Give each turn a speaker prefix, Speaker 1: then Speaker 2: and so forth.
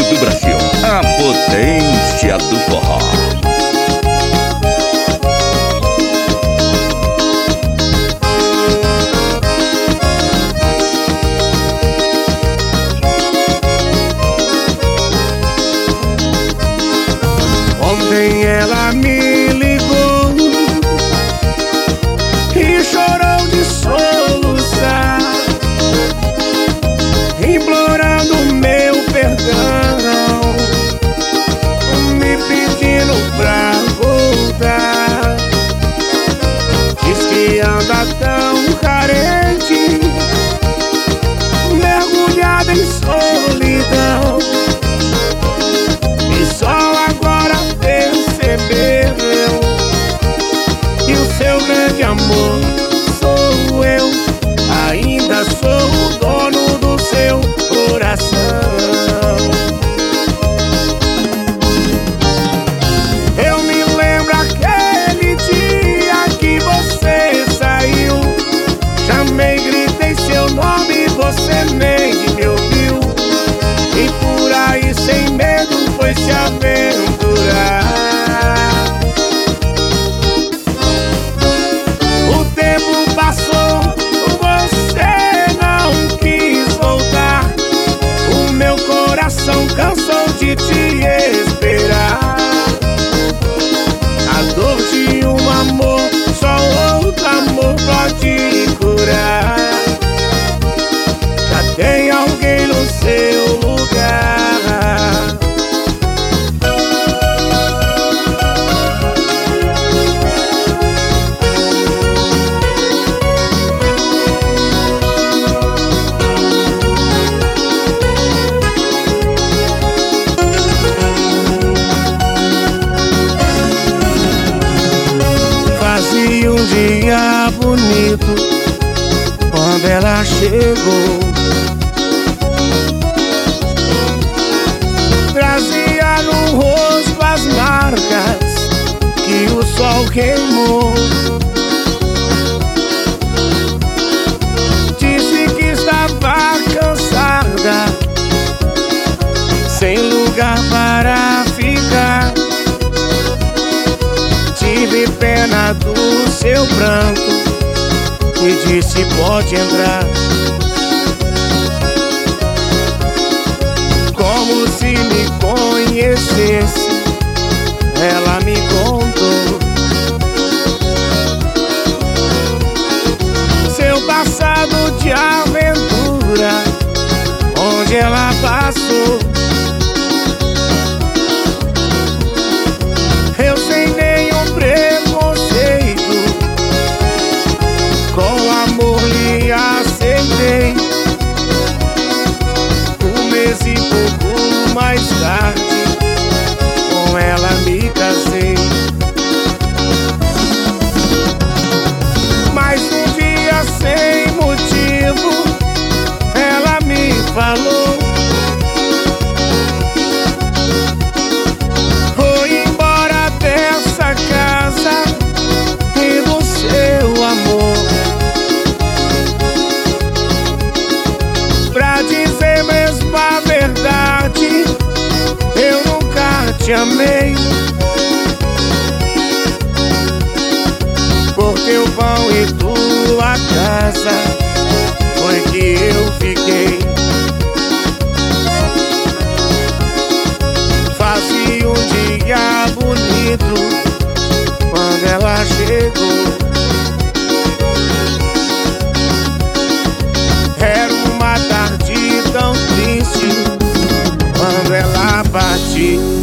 Speaker 1: do Brasil, a potência do forró.
Speaker 2: Ontem ela me ligou e chorou de soluçar, implorando meu perdão, me pedindo pra voltar. Diz que anda tão carente, mergulhada em solidão, e só agora percebeu que o seu grande amor sou eu. Ainda sou o dono do seu coração. Eu me lembro aquele dia que você saiu, chamei, gritei seu nome, você nem me ouviu, e por aí sem medo foi se aventurar. O tempo passou, você não quis voltar, o meu coração cansou de te esperar. A dor de um amor, só outro amor pode curar. Já tem alguém no seu lugar. Fazia um dia bonito quando ela chegou, trazia no rosto as marcas que o sol queimou. Disse que estava cansada, sem lugar para ficar. Tive pena do seu pranto e disse pode entrar. Como se me conhecesse, ela me contou seu passado de aventura, onde ela passou. Eu sem nenhum preconceito, com amor lhe aceitei. Um mês e pouco mais tarde, com ela me casei. Mas um dia sem motivo, ela me falou: vou embora dessa casa e do seu amor. Pra dizer mesmo a verdade, eu nunca te amei. Por teu pão e tua casa foi que eu fiquei. Fazia um dia bonito quando ela chegou, era uma tarde tão triste quando ela partiu.